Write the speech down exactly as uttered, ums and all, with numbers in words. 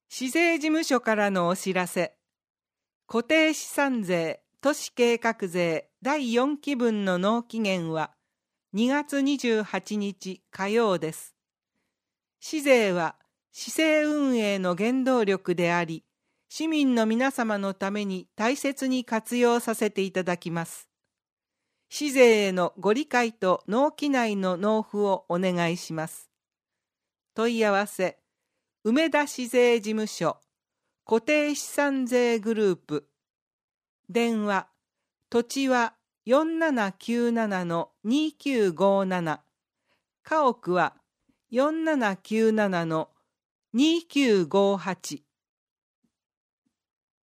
市税事務所からのお知らせ。固定資産税都市計画税だいよんきぶんの納期限はにがつにじゅうはちにち火曜です。市税は市政運営の原動力であり、市民の皆様のために大切に活用させていただきます。市税へのご理解と納期内の納付をお願いします。問い合わせ、梅田市税事務所固定資産税グループ。電話、土地は よんななきゅうななのにきゅうごなな。家屋は よんななきゅうななのにきゅうごはち。